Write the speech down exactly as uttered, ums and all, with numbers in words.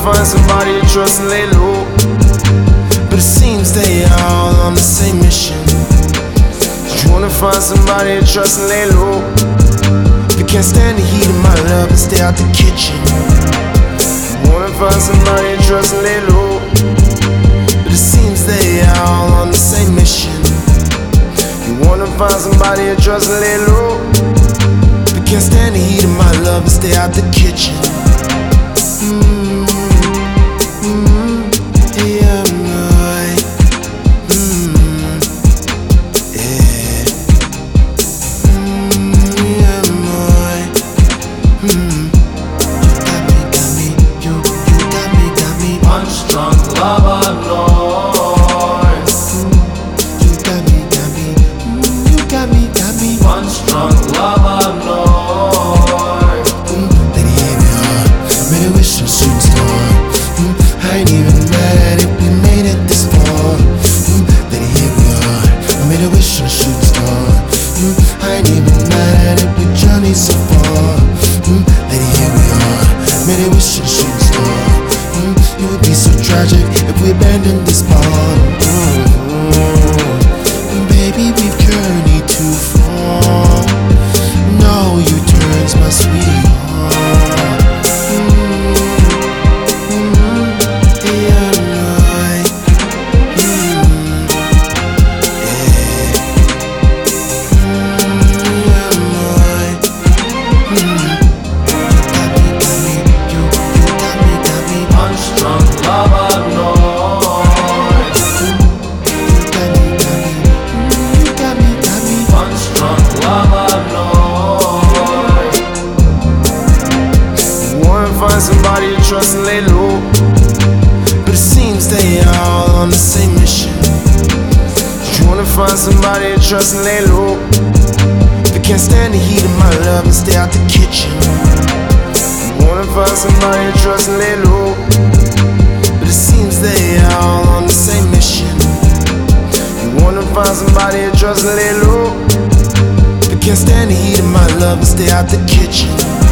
find somebody to trust and lay low, but it seems they all on the same mission. You wanna find somebody to trust and lay low, if you can't stand the heat of my love and stay out the kitchen. You wanna find somebody to trust and lay low, but it seems they all on the same mission. You wanna find somebody to trust and lay low, if you can't stand the heat of my love and stay out the kitchen. Mm, mm, yeah, boy. Mm, yeah. Mm, yeah, boy. Mm. You got me, got me, you, you got me, got me. Punch drunk lover noise. Mm, you got me, got me, mm, you got me, got me. Punch drunk lover noise. Mm, lady, hear me hard. I made a wish on shooting star. Mm, I ain't even mad if we made it this far. Mm, lady, here we are. I made a wish on a shooting star. Mm, I ain't even mad if we journey so far. Mm, lady, here we are. Made a wish on a shooting star. Mm, it would be so tragic if we abandoned this bond. Mm, mm, baby, we've journeyed too far. No U-turns, my sweetheart. Punch drunk lover noise. Punch drunk lover noise. Wanna find somebody to trust and lay low, but it seems they all on the same mission. You wanna find somebody to trust and lay low, if you can't stand the heat of my love and stay out the kitchen. You wanna find somebody to trust and lay low, but it seems they all on the same mission. You wanna find somebody to trust and lay low, if you can't stand the heat of my love and stay out the kitchen.